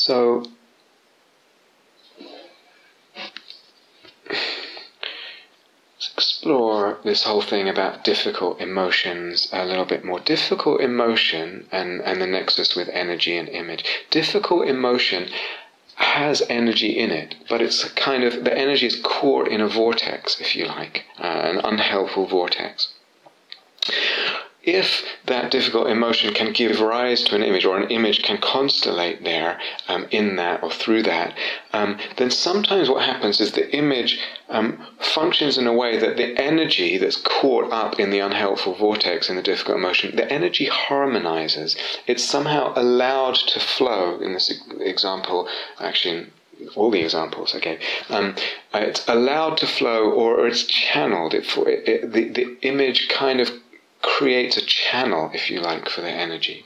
So, let's explore this whole thing about difficult emotions a little bit more. Difficult emotion and the nexus with energy and image. Difficult emotion has energy in it, but it's kind of, the energy is caught in a vortex, if you like, an unhelpful vortex. If that difficult emotion can give rise to an image, or an image can constellate there in that or through that, then sometimes what happens is the image functions in a way that the energy that's caught up in the unhelpful vortex in the difficult emotion, the energy harmonizes. It's somehow allowed to flow. In this example, actually in all the examples I gave, it's allowed to flow, or it's channeled. The image kind of creates a channel, if you like, for the energy.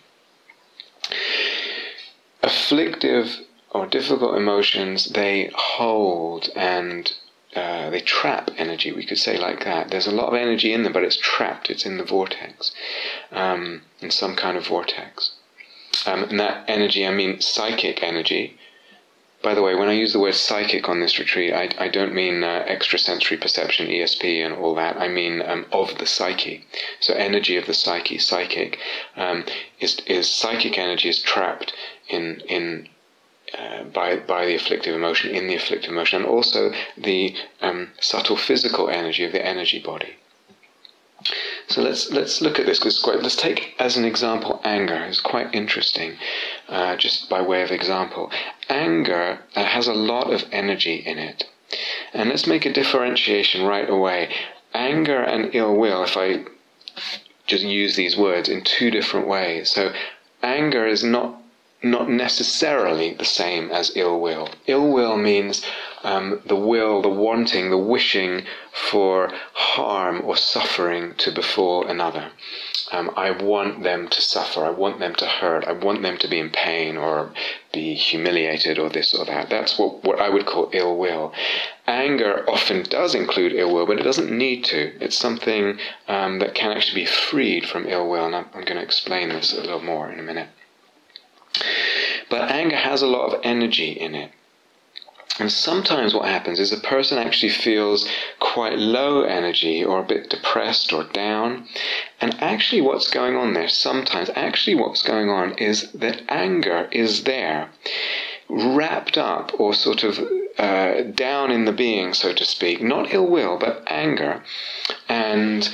Afflictive or difficult emotions, they hold and they trap energy, we could say like that. There's a lot of energy in them, but it's trapped, it's in the vortex, in some kind of vortex. And that energy, I mean psychic energy. By the way, when I use the word psychic on this retreat, I don't mean extrasensory perception, ESP, and all that. I mean of the psyche. So energy of the psyche, psychic, is psychic energy is trapped in by the afflictive emotion, in the afflictive emotion, and also the subtle physical energy of the energy body. So let's look at this, because let's take as an example anger. It's quite interesting, just by way of example. Anger has a lot of energy in it, and let's make a differentiation right away. Anger and ill will, if I just use these words in two different ways. So anger is not necessarily the same as ill will. Ill will means the will, the wanting, the wishing for harm or suffering to befall another. I want them to suffer, I want them to hurt, I want them to be in pain or be humiliated or this or that. That's what I would call ill will. Anger often does include ill will, but it doesn't need to. It's something that can actually be freed from ill will, and I'm going to explain this a little more in a minute. But anger has a lot of energy in it. And sometimes what happens is a person actually feels quite low energy or a bit depressed or down. And actually what's going on there sometimes, what's going on is that anger is there, wrapped up or sort of down in the being, so to speak. Not ill will, but anger. And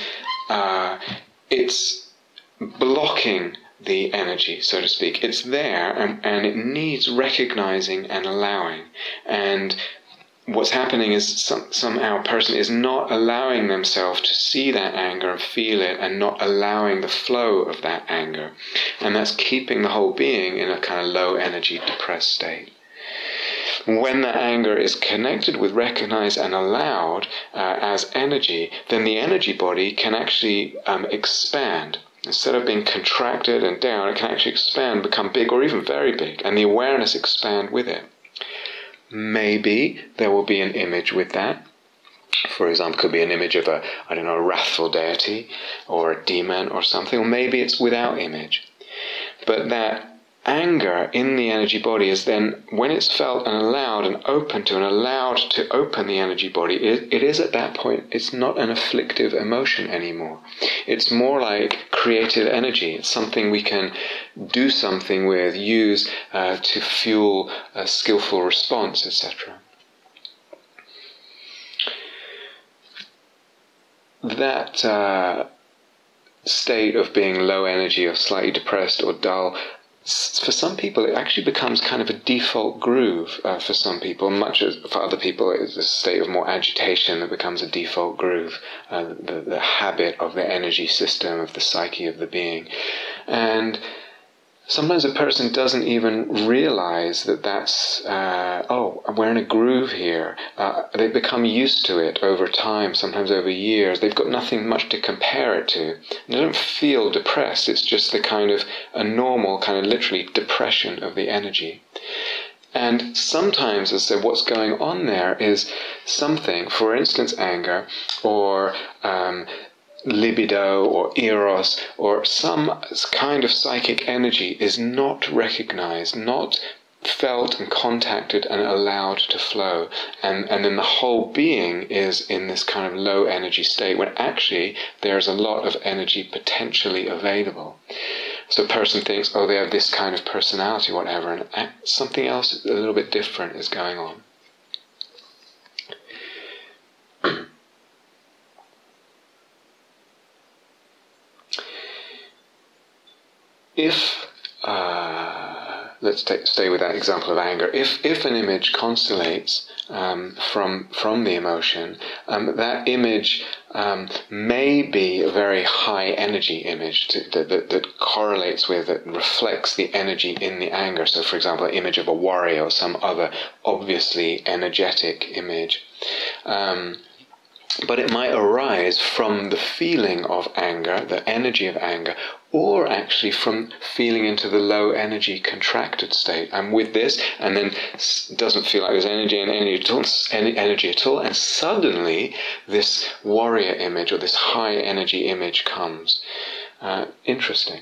it's blocking the energy, so to speak. It's there, and it needs recognizing and allowing. And what's happening is somehow a person is not allowing themselves to see that anger and feel it, and not allowing the flow of that anger. And that's keeping the whole being in a kind of low energy, depressed state. When that anger is connected with, recognized and allowed as energy, then the energy body can actually expand. Instead of being contracted and down, it can actually expand, become big or even very big, and the awareness expand with it. Maybe there will be an image with that. For example, it could be an image of a wrathful deity or a demon or something, or maybe it's without image. But that anger in the energy body is then, when it's felt and allowed and open to, and allowed to open the energy body, it is at that point, it's not an afflictive emotion anymore. It's more like creative energy. It's something we can do something with, use to fuel a skillful response, etc. That state of being low energy or slightly depressed or dull, for some people it actually becomes kind of a default groove for some people, much as for other people it's a state of more agitation that becomes a default groove, the habit of the energy system, of the psyche of the being. And sometimes a person doesn't even realize that that's, we're in a groove here. They become used to it over time, sometimes over years. They've got nothing much to compare it to. They don't feel depressed. It's just the kind of a normal, kind of literally depression of the energy. And sometimes, as I said, what's going on there is something, for instance, anger, or libido or eros or some kind of psychic energy is not recognized, not felt and contacted and allowed to flow. And then the whole being is in this kind of low energy state when actually there's a lot of energy potentially available. So a person thinks, oh, they have this kind of personality, whatever, and something else a little bit different is going on. If, let's stay with that example of anger. If an image constellates from the emotion, that image may be a very high energy image that correlates with, that reflects the energy in the anger. So, for example, an image of a warrior or some other obviously energetic image. But it might arise from the feeling of anger, the energy of anger, or actually from feeling into the low energy contracted state. I'm with this, and then doesn't feel like there's any energy at all, and suddenly this warrior image or this high energy image comes. Interesting.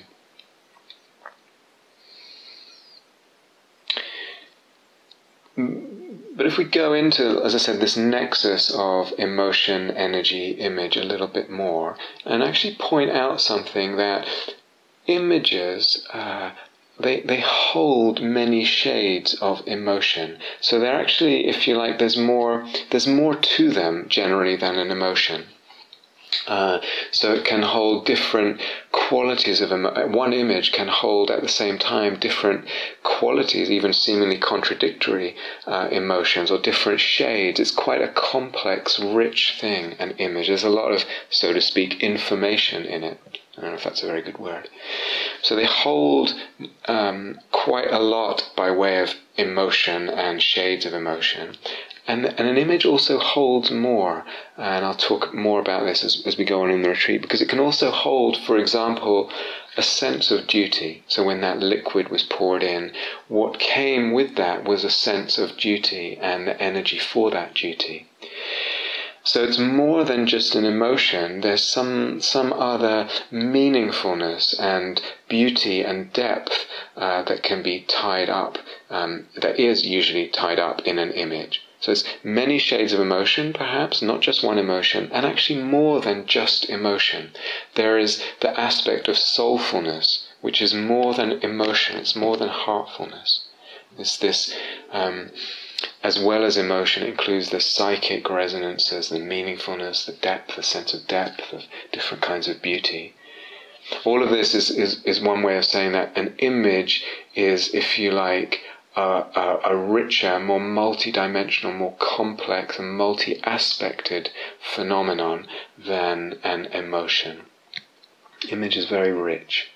But if we go into, as I said, this nexus of emotion, energy, image a little bit more, and actually point out something that images, they hold many shades of emotion. So they're actually, if you like, there's more to them generally than an emotion. So it can hold different qualities of one image can hold at the same time different qualities, even seemingly contradictory emotions or different shades. It's quite a complex, rich thing, an image. There's a lot of, so to speak, information in it. I don't know if that's a very good word. So they hold quite a lot by way of emotion and shades of emotion. And an image also holds more, and I'll talk more about this as we go on in the retreat, because it can also hold, for example, a sense of duty. So when that liquid was poured in, what came with that was a sense of duty and the energy for that duty. So it's more than just an emotion. There's some other meaningfulness and beauty and depth that can be tied up, that is usually tied up in an image. So it's many shades of emotion, perhaps, not just one emotion, and actually more than just emotion. There is the aspect of soulfulness, which is more than emotion, it's more than heartfulness. It's this, as well as emotion, includes the psychic resonances, the meaningfulness, the depth, the sense of depth of different kinds of beauty. All of this is one way of saying that an image is, if you like, a richer, more multi-dimensional, more complex and multi-aspected phenomenon than an emotion. Image is very rich.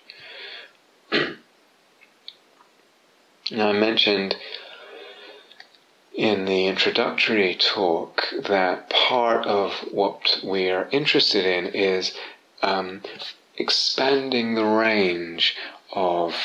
Now, I mentioned in the introductory talk that part of what we are interested in is expanding the range of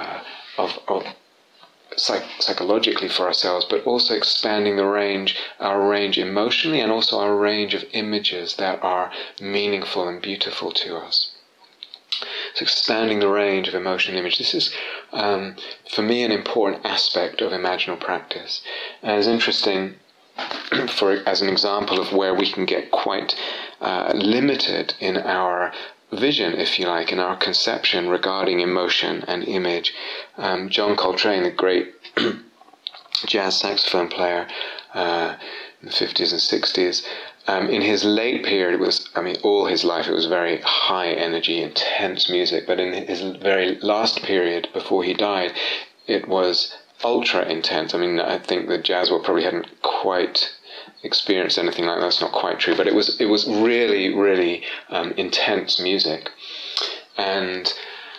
psychologically for ourselves, but also expanding our range emotionally, and also our range of images that are meaningful and beautiful to us. So expanding the range of emotion and image. This is, for me, an important aspect of imaginal practice. And it's interesting, as an example of where we can get quite limited in our vision, if you like, in our conception regarding emotion and image. John Coltrane, the great jazz saxophone player in the 50s and 60s, in his late period, all his life it was very high energy, intense music, but in his very last period before he died, it was ultra intense. I think the jazz world probably hadn't quite experienced anything like that. That's not quite true, but it was really, really intense music. And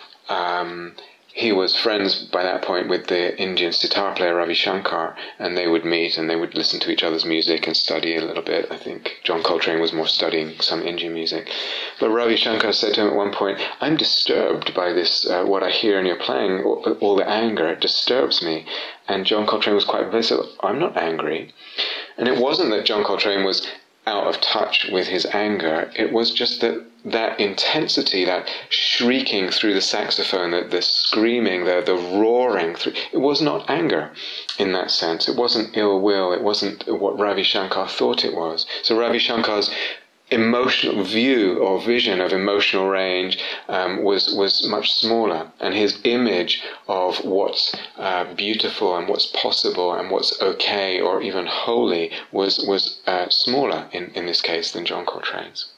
he was friends by that point with the Indian sitar player Ravi Shankar, and they would meet and they would listen to each other's music and study a little bit. I think John Coltrane was more studying some Indian music. But Ravi Shankar said to him at one point, "I'm disturbed by this, what I hear in your playing, all the anger, it disturbs me." And John Coltrane was quite evasive. "I'm not angry." And it wasn't that John Coltrane was out of touch with his anger. It was just that intensity, that shrieking through the saxophone, the screaming, the roaring through. It was not anger in that sense. It wasn't ill will. It wasn't what Ravi Shankar thought it was. So Ravi Shankar's emotional view or vision of emotional range was much smaller, and his image of what's beautiful and what's possible and what's okay or even holy was smaller in this case than John Coltrane's.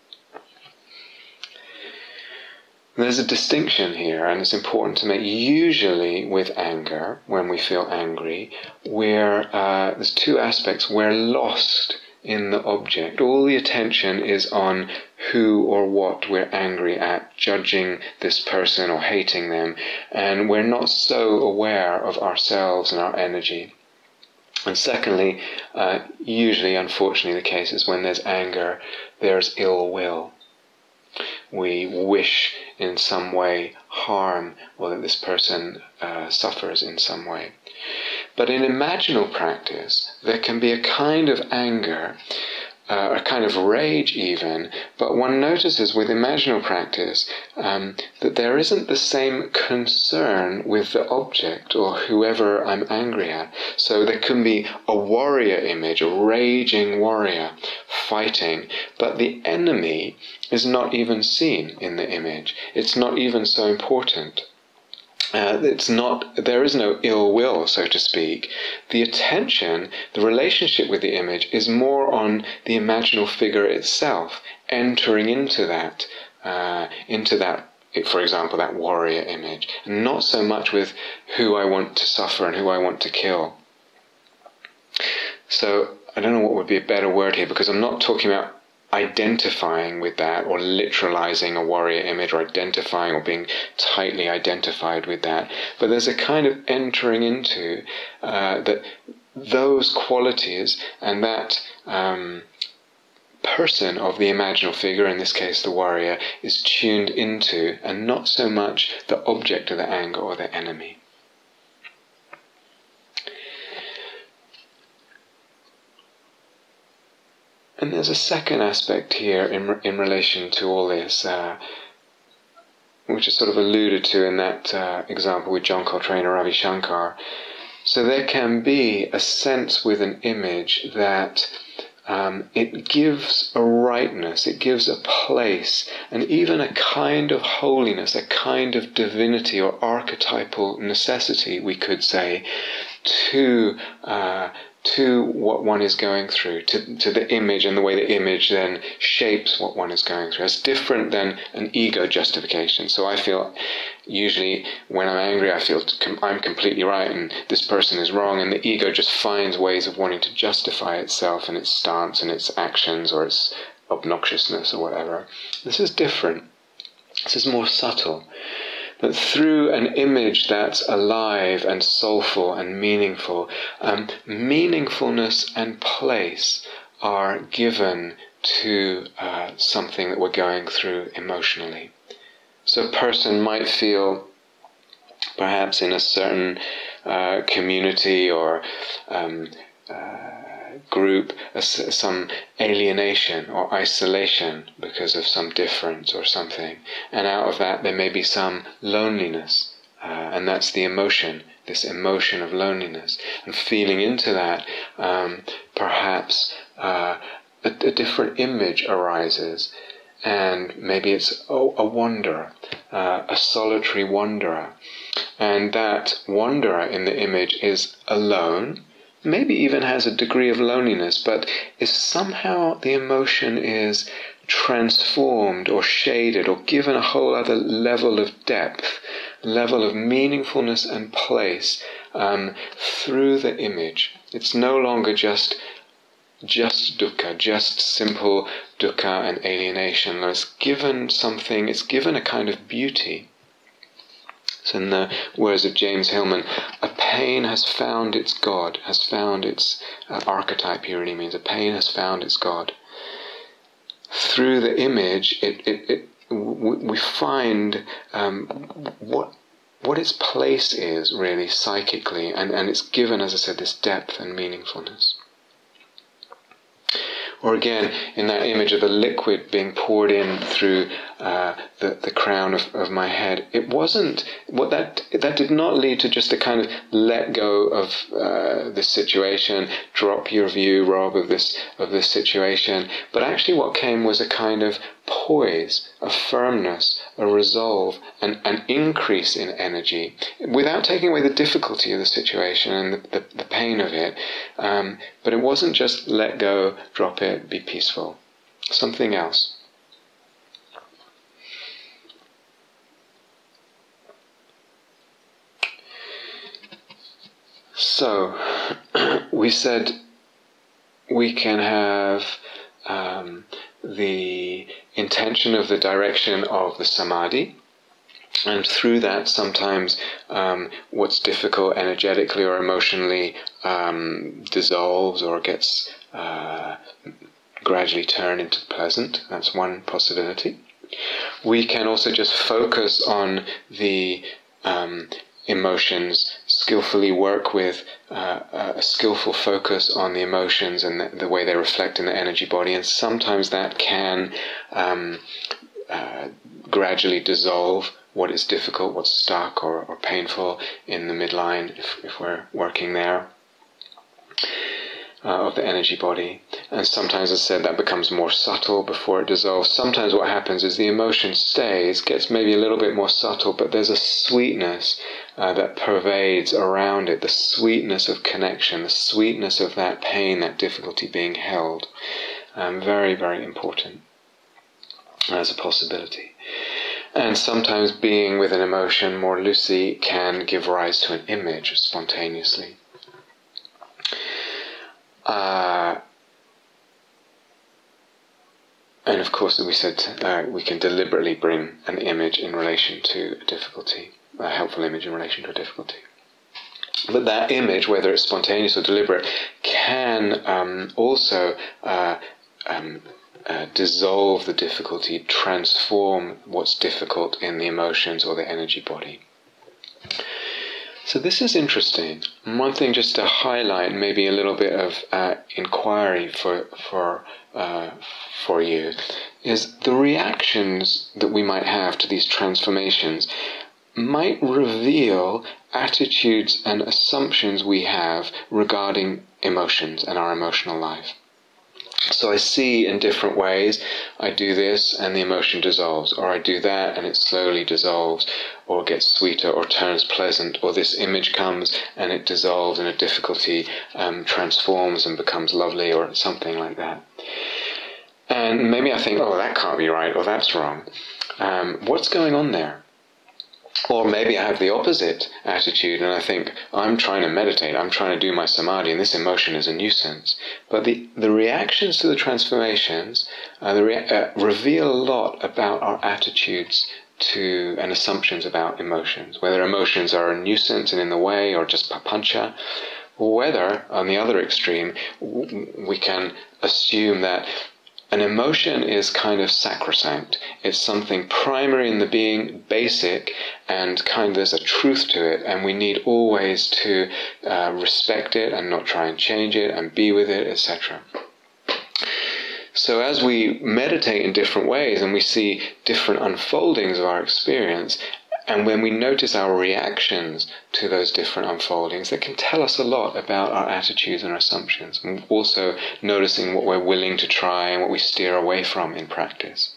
There's a distinction here, and it's important to make. Usually with anger, when we feel angry, there's two aspects. We're lost in the object. All the attention is on who or what we're angry at, judging this person or hating them, and we're not so aware of ourselves and our energy. And secondly, usually, unfortunately, the case is when there's anger, there's ill will. We wish in some way harm, or that this person suffers in some way. But in imaginal practice, there can be a kind of anger, a kind of rage even, but one notices with imaginal practice that there isn't the same concern with the object or whoever I'm angry at. So there can be a warrior image, a raging warrior fighting, but the enemy is not even seen in the image. It's not even so important. There is no ill will, so to speak. The attention, the relationship with the image is more on the imaginal figure itself, entering into that, for example, that warrior image, and not so much with who I want to suffer and who I want to kill. So, I don't know what would be a better word here, because I'm not talking about identifying with that or literalizing a warrior image or identifying or being tightly identified with that, but there's a kind of entering into that those qualities and that person of the imaginal figure, in this case the warrior, is tuned into, and not so much the object of the anger or the enemy. And there's a second aspect here in relation to all this, which is sort of alluded to in that example with John Coltrane or Ravi Shankar. So there can be a sense with an image that it gives a rightness, it gives a place, and even a kind of holiness, a kind of divinity or archetypal necessity, we could say, to what one is going through, to the image, and the way the image then shapes what one is going through. It's different than an ego justification. So I feel, usually when I'm angry, I feel I'm completely right and this person is wrong, and the ego just finds ways of wanting to justify itself and its stance and its actions or its obnoxiousness or whatever. This is different. This is more subtle. That through an image that's alive and soulful and meaningful, meaningfulness and place are given to something that we're going through emotionally. So a person might feel, perhaps in a certain community or group, some alienation or isolation because of some difference or something, and out of that there may be some loneliness, and that's the emotion, this emotion of loneliness, and feeling into that, perhaps a different image arises, and maybe it's a wanderer, a solitary wanderer, and that wanderer in the image is alone, maybe even has a degree of loneliness, but is somehow the emotion is transformed or shaded or given a whole other level of depth, level of meaningfulness and place through the image. It's no longer just dukkha, just simple dukkha and alienation. It's given something, it's given a kind of beauty. So in the words of James Hillman, a pain has found its God, has found its archetype here really means a pain has found its God. Through the image, we find what its place is really psychically, and it's given, as I said, this depth and meaningfulness. Or again, in that image of the liquid being poured in through the crown of my head, it wasn't that did not lead to just a kind of let go of this situation, drop your view, Rob, of this situation. But actually, what came was a kind of poise, a firmness, a resolve, an increase in energy, without taking away the difficulty of the situation and the pain of it. But it wasn't just let go, drop it, be peaceful. Something else. So, we said we can have the intention of the direction of the samadhi, and through that sometimes what's difficult energetically or emotionally dissolves or gets gradually turned into pleasant. That's one possibility. We can also just focus on the emotions, skillfully work with a skillful focus on the emotions and the way they reflect in the energy body, and sometimes that can gradually dissolve what is difficult, what's stuck or painful in the midline, if we're working there, of the energy body. And sometimes, as I said, that becomes more subtle before it dissolves. Sometimes what happens is the emotion stays, gets maybe a little bit more subtle, but there's a sweetness that pervades around it, the sweetness of connection, the sweetness of that pain, that difficulty being held. Very, very important as a possibility. And sometimes being with an emotion more loosely can give rise to an image spontaneously. And of course, we said we can deliberately bring an image in relation to a difficulty, a helpful image in relation to a difficulty. But that image, whether it's spontaneous or deliberate, can also dissolve the difficulty, transform what's difficult in the emotions or the energy body. So this is interesting. And one thing just to highlight, maybe a little bit of inquiry for you, is the reactions that we might have to these transformations might reveal attitudes and assumptions we have regarding emotions and our emotional life. So I see in different ways, I do this and the emotion dissolves, or I do that and it slowly dissolves, or gets sweeter, or turns pleasant, or this image comes and it dissolves and a difficulty transforms and becomes lovely, or something like that. And maybe I think, oh, that can't be right, or that's wrong. What's going on there? Or maybe I have the opposite attitude and I think, I'm trying to meditate, I'm trying to do my samadhi, and this emotion is a nuisance. But the reactions to the transformations reveal a lot about our attitudes to and assumptions about emotions, whether emotions are a nuisance and in the way or just papancha, or whether, on the other extreme, we can assume that an emotion is kind of sacrosanct. It's something primary in the being, basic, and kind of there's a truth to it, and we need always to respect it and not try and change it and be with it, etc. So as we meditate in different ways and we see different unfoldings of our experience, and when we notice our reactions to those different unfoldings, that can tell us a lot about our attitudes and our assumptions, and also noticing what we're willing to try and what we steer away from in practice.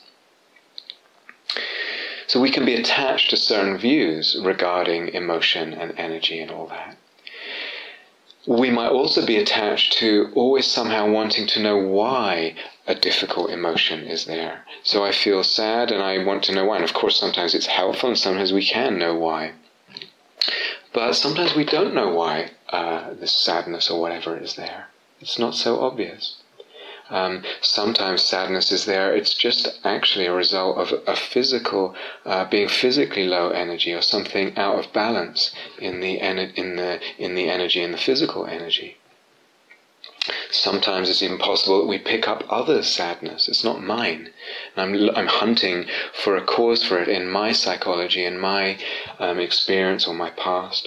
So we can be attached to certain views regarding emotion and energy and all that. We might also be attached to always somehow wanting to know why a difficult emotion is there. So I feel sad and I want to know why. And of course sometimes it's helpful and sometimes we can know why. But sometimes we don't know why this sadness or whatever is there. It's not so obvious. Sometimes sadness is there. It's just actually a result of a physical, being physically low energy, or something out of balance in the energy, in the physical energy. Sometimes it's even possible that we pick up others' sadness. It's not mine. I'm hunting for a cause for it in my psychology, in my experience or my past.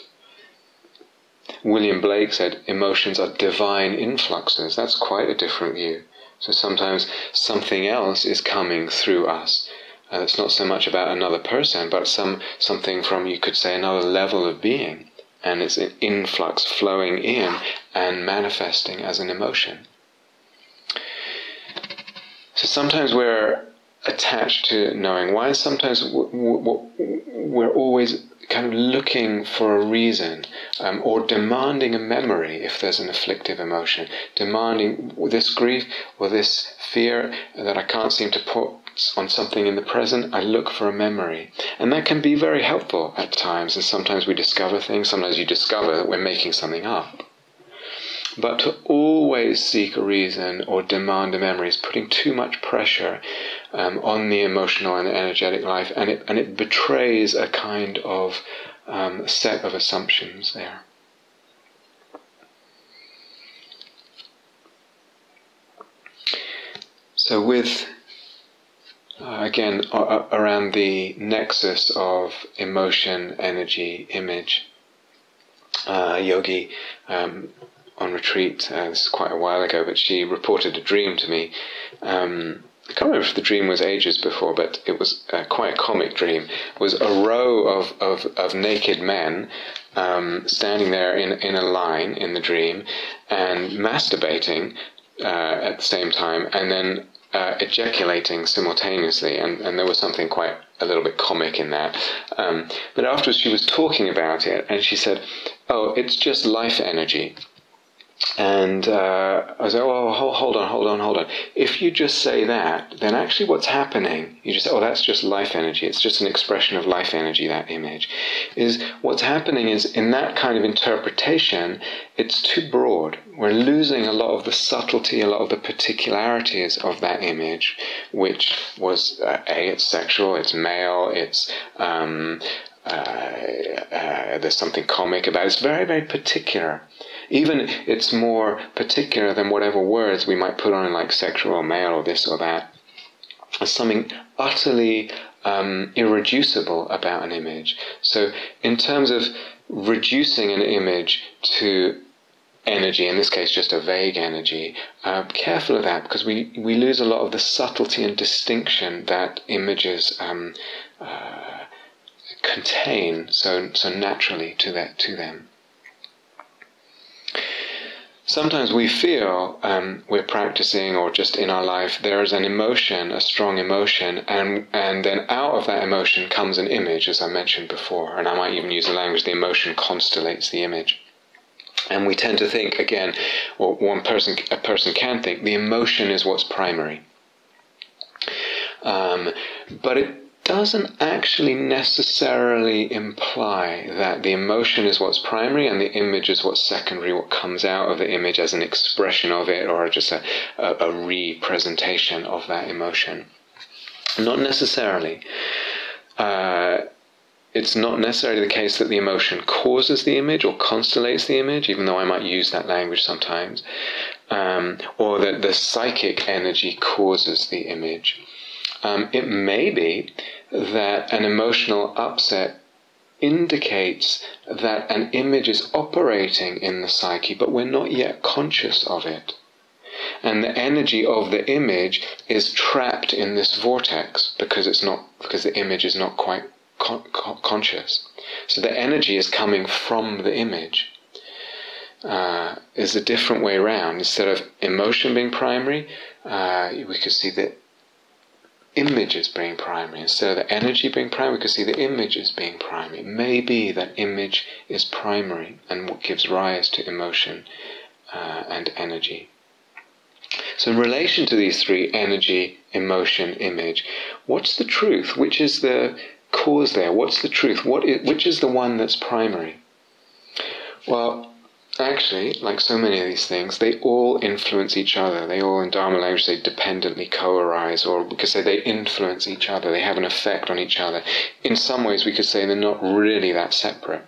William Blake said emotions are divine influxes. That's quite a different view. So sometimes something else is coming through us. It's not so much about another person, but something from, you could say, another level of being. And it's an influx flowing in and manifesting as an emotion. So sometimes we're attached to knowing why. Sometimes we're always kind of looking for a reason, or demanding a memory if there's an afflictive emotion, demanding this grief or this fear that I can't seem to put on something in the present. I look for a memory, and that can be very helpful at times, and sometimes we discover things. Sometimes you discover that we're making something up. But to always seek a reason or demand a memory is putting too much pressure on the emotional and energetic life, and it betrays a kind of set of assumptions there. So with, again, around the nexus of emotion, energy, image, Yogi on retreat, this is quite a while ago, but she reported a dream to me. I can't remember if the dream was ages before, but it was quite a comic dream. It was a row of naked men standing there in a line in the dream and masturbating at the same time, and then ejaculating simultaneously, and there was something quite a little bit comic in that. But afterwards she was talking about it, and she said, "Oh, it's just life energy." And I was like, "Oh, hold on. If you just say that, then actually what's happening, you just say, oh, that's just life energy. It's just an expression of life energy, that image. Is what's happening is, in that kind of interpretation, it's too broad. We're losing a lot of the subtlety, a lot of the particularities of that image, which was, it's sexual, it's male, it's... there's something comic about it. It's very, very particular. Even it's more particular than whatever words we might put on, like sexual or male or this or that. There's something utterly irreducible about an image. So in terms of reducing an image to energy, in this case just a vague energy, careful of that, because we lose a lot of the subtlety and distinction that images contain so naturally to them. Sometimes we feel we're practicing, or just in our life, there is an emotion, a strong emotion, and then out of that emotion comes an image, as I mentioned before, and I might even use the language, the emotion constellates the image. And we tend to think, again, or a person can think, the emotion is what's primary. But it doesn't actually necessarily imply that the emotion is what's primary and the image is what's secondary, what comes out of the image as an expression of it, or just a representation of that emotion. Not necessarily. It's not necessarily the case that the emotion causes the image or constellates the image, even though I might use that language sometimes, or that the psychic energy causes the image. It may be that an emotional upset indicates that an image is operating in the psyche, but we're not yet conscious of it. And the energy of the image is trapped in this vortex because the image is not quite conscious. So the energy is coming from the image. Is a different way around. Instead of emotion being primary, we could see that image is being primary. Instead of the energy being primary, we could see the image as being primary. It may be that image is primary and what gives rise to emotion and energy. So in relation to these three, energy, emotion, image, what's the truth? Which is the cause there? What's the truth? Which is the one that's primary? Well, actually, like so many of these things, they all influence each other. They all, in Dharma language, they dependently co-arise, or we could say they influence each other. They have an effect on each other. In some ways, we could say they're not really that separate.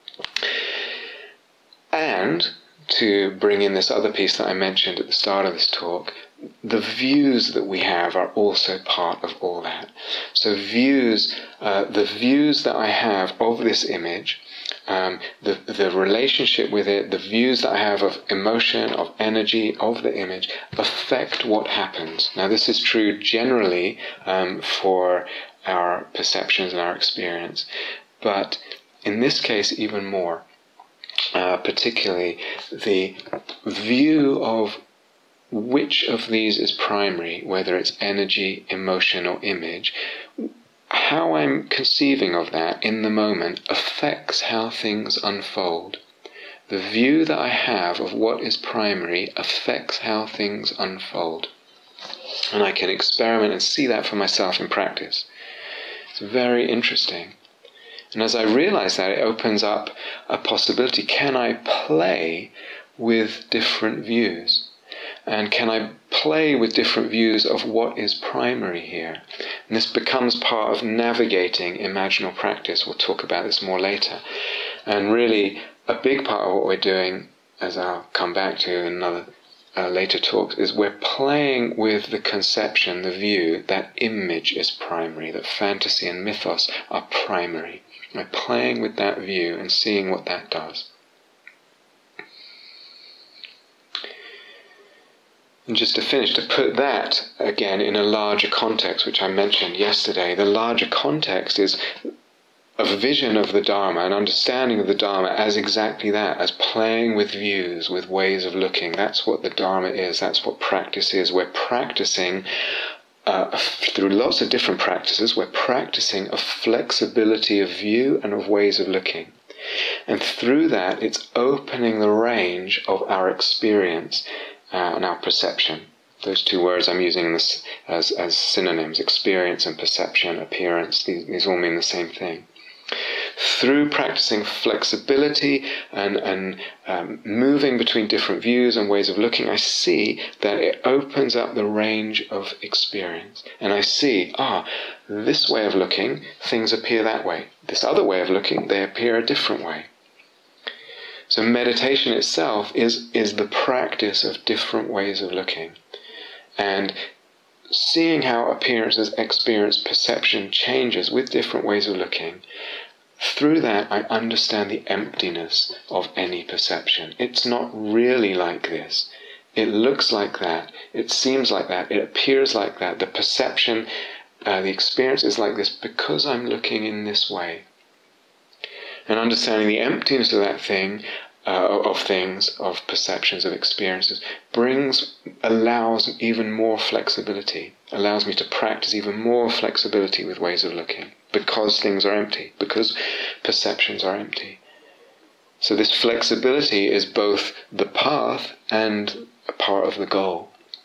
And to bring in this other piece that I mentioned at the start of this talk, the views that we have are also part of all that. So the views that I have of this image, the relationship with it, the views that I have of emotion, of energy, of the image, affect what happens. Now, this is true generally for our perceptions and our experience, but in this case even more, particularly the view of which of these is primary, whether it's energy, emotion, or image. How I'm conceiving of that in the moment affects how things unfold. The view that I have of what is primary affects how things unfold. And I can experiment and see that for myself in practice. It's very interesting. And as I realize that, it opens up a possibility. Can I play with different views? And can I play with different views of what is primary here? And this becomes part of navigating imaginal practice. We'll talk about this more later. And really, a big part of what we're doing, as I'll come back to in another later talks, is we're playing with the conception, the view, that image is primary, that fantasy and mythos are primary. We're playing with that view and seeing what that does. And just to finish, to put that again in a larger context, which I mentioned yesterday, the larger context is a vision of the Dharma, an understanding of the Dharma as exactly that, as playing with views, with ways of looking. That's what the Dharma is, that's what practice is. We're practicing, through lots of different practices, we're practicing a flexibility of view and of ways of looking. And through that, it's opening the range of our experience and our perception. Those two words I'm using in this as synonyms, experience and perception, appearance, these all mean the same thing. Through practicing flexibility and moving between different views and ways of looking, I see that it opens up the range of experience. And I see, this way of looking, things appear that way. This other way of looking, they appear a different way. So meditation itself is the practice of different ways of looking. And seeing how appearances, experience, perception changes with different ways of looking. Through that, I understand the emptiness of any perception. It's not really like this. It looks like that. It seems like that. It appears like that. The perception, the experience is like this because I'm looking in this way. And understanding the emptiness of that thing, of things, of perceptions, of experiences, allows even more flexibility, allows me to practice even more flexibility with ways of looking, because things are empty, because perceptions are empty. So this flexibility is both the path and a part of the goal.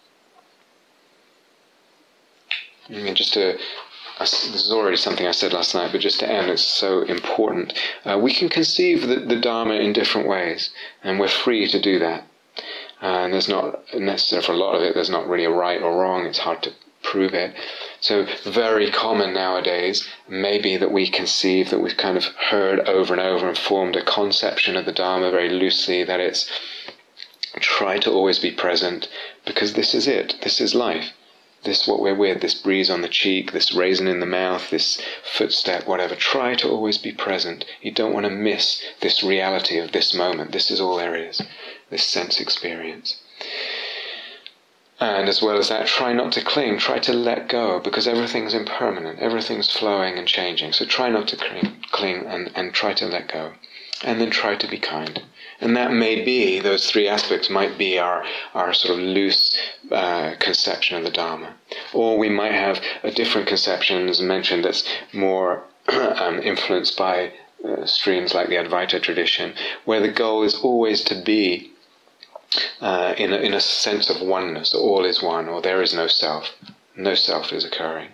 This is already something I said last night, but just to end, it's so important. We can conceive the Dharma in different ways, and we're free to do that. And there's not necessarily, for a lot of it, there's not really a right or wrong. It's hard to prove it. So very common nowadays may be that we conceive, that we've kind of heard over and over and formed a conception of the Dharma very loosely, that it's try to always be present, because this is it, this is life. This what we're with, this breeze on the cheek, this raisin in the mouth, this footstep, whatever. Try to always be present. You don't want to miss this reality of this moment. This is all there is, this sense experience. And as well as that, try not to cling, try to let go, because everything's impermanent, everything's flowing and changing. So try not to cling and try to let go. And then try to be kind. And that may be, those three aspects might be our sort of loose conception of the Dharma. Or we might have a different conception, as mentioned, that's more influenced by streams like the Advaita tradition, where the goal is always to be in a sense of oneness, all is one, or there is no self. No self is occurring.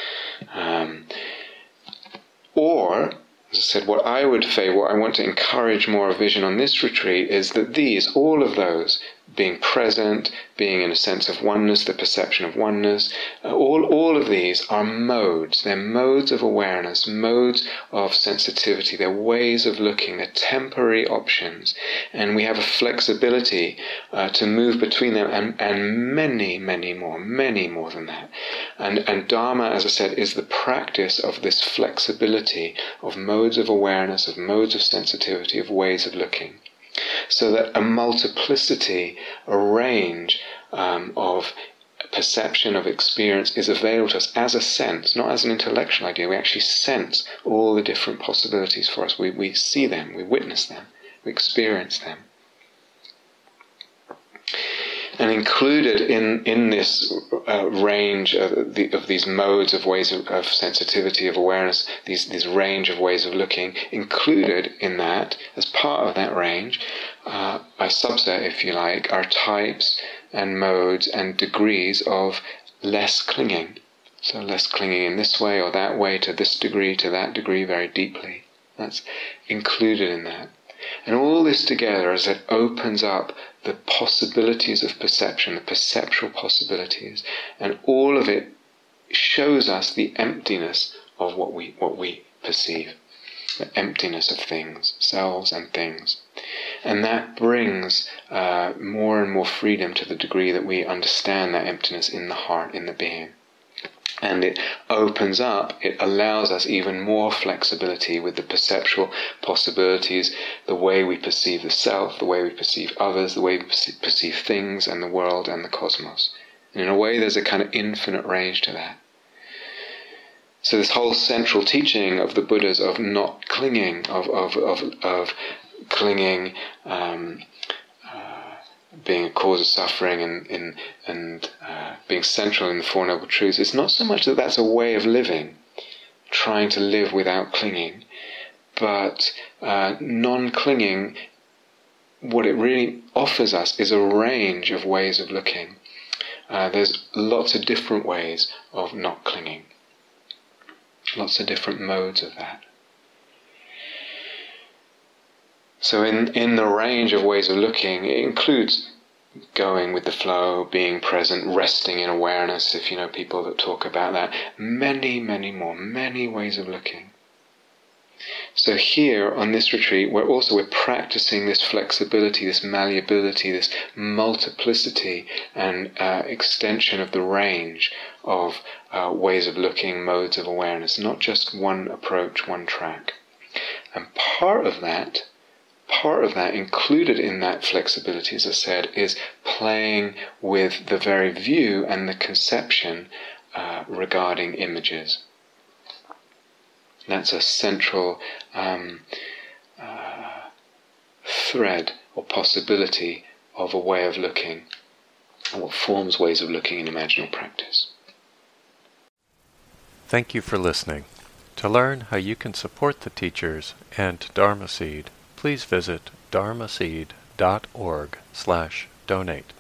Or, as I said, what I would favor, what I want to encourage more of vision on this retreat, is that all of those, being present, being in a sense of oneness, the perception of oneness. All of these are modes. They're modes of awareness, modes of sensitivity. They're ways of looking. They're temporary options. And we have a flexibility to move between them and many, many more than that. And Dharma, as I said, is the practice of this flexibility of modes of awareness, of modes of sensitivity, of ways of looking. So that a multiplicity, a range of perception, of experience is available to us as a sense, not as an intellectual idea. We actually sense all the different possibilities for us. We see them, we witness them, we experience them. And included in this range of these modes of ways of sensitivity, of awareness, these range of ways of looking, included in that, as part of that range, a subset, if you like, are types and modes and degrees of less clinging. So less clinging in this way or that way, to this degree, to that degree, very deeply. That's included in that. And all this together, as it opens up the possibilities of perception, the perceptual possibilities, and all of it shows us the emptiness of what we perceive, the emptiness of things, selves and things. And that brings more and more freedom to the degree that we understand that emptiness in the heart, in the being. And it opens up, it allows us even more flexibility with the perceptual possibilities, the way we perceive the self, the way we perceive others, the way we perceive things and the world and the cosmos. And in a way there's a kind of infinite range to that. So this whole central teaching of the Buddhas of not clinging, of clinging, being a cause of suffering and being central in the Four Noble Truths, it's not so much that that's a way of living, trying to live without clinging, but non-clinging, what it really offers us is a range of ways of looking. There's lots of different ways of not clinging, lots of different modes of that. So in the range of ways of looking, it includes going with the flow, being present, resting in awareness, if you know people that talk about that. Many ways of looking. So here on this retreat, we're practicing this flexibility, this malleability, this multiplicity and extension of the range of ways of looking, modes of awareness, not just one approach, one track. And part of that included in that flexibility, as I said, is playing with the very view and the conception regarding images. That's a central thread or possibility of a way of looking, and what forms ways of looking in imaginal practice. Thank you for listening. To learn how you can support the teachers and Dharma Seed, please visit dharmaseed.org/donate.